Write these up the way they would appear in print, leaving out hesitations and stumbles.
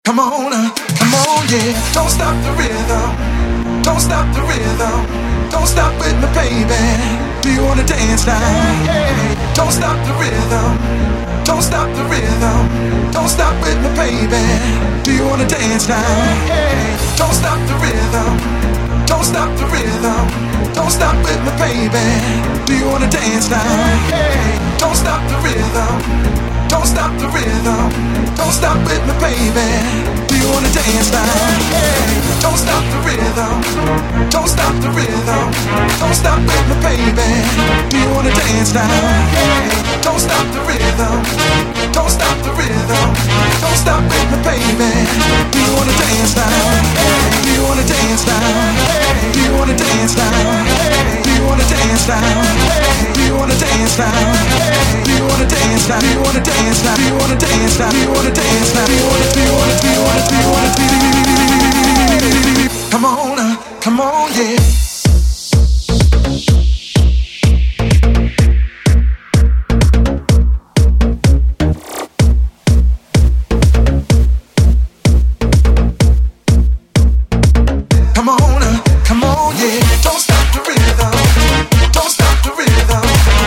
Come on, yeah. Don't stop the rhythm. Don't stop the rhythm. Don't stop with me, baby. Do you wanna dance now? Hey, don't stop the rhythm. Don't stop the rhythm. Don't stop with me, baby. Do you wanna dance now? Hey, don't stop the rhythm. Don't stop the rhythm. Don't stop with me, baby. Do you wanna dance now? Hey, don't stop the rhythm. Don't stop the rhythm. Don't stop with me, baby. Do you wanna dance now? Hey, don't stop the rhythm. Don't stop the rhythm. Don't stop with me, baby. Do you wanna dance now? Hey, don't stop the rhythm. Don't stop the rhythm. Don't stop with me, baby. Do you wanna dance now? Hey, do you wanna dance now? Hey, do you wanna dance now? Hey, do you wanna dance now? Hey, do you wanna dance now? Hey, do you wanna dance now? Do you wanna dance now? Do you wanna dance now? Do you wanna dance now? Do you wanna come on, yeah. Come on, yeah. Don't stop the rhythm. Don't stop the rhythm.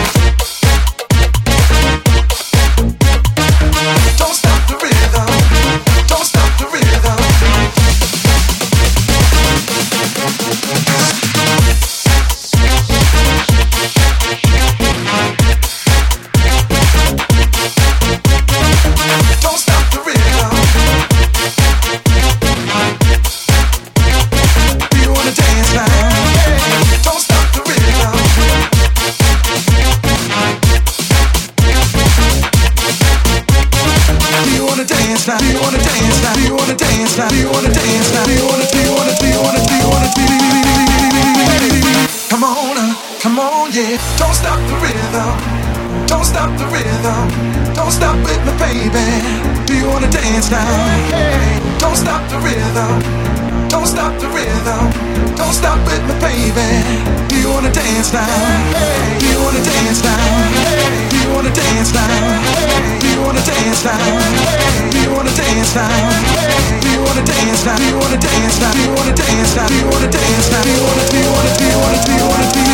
Don't stop the rhythm. Don't stop the rhythm. Don't stop the rhythm. Do you wanna dance now? Don't stop the rhythm. Do you wanna dance now? Do you wanna dance now? Do you wanna dance now? Do you wanna dance now? Do you wanna come on, yeah. Don't stop the rhythm. Don't stop the rhythm. Don't stop with me, baby. Do you wanna dance now? Hey, don't stop the rhythm. Don't stop the rhythm. Don't stop with me, baby. Do you wanna dance now? Hey, do you wanna dance now? Hey, do you wanna dance now? Hey, do you wanna dance now? Hey, do you wanna dance now? Hey, do you wanna dance now? Do you wanna dance now? Do you wanna dance now? Do you wanna dance now? Do you wanna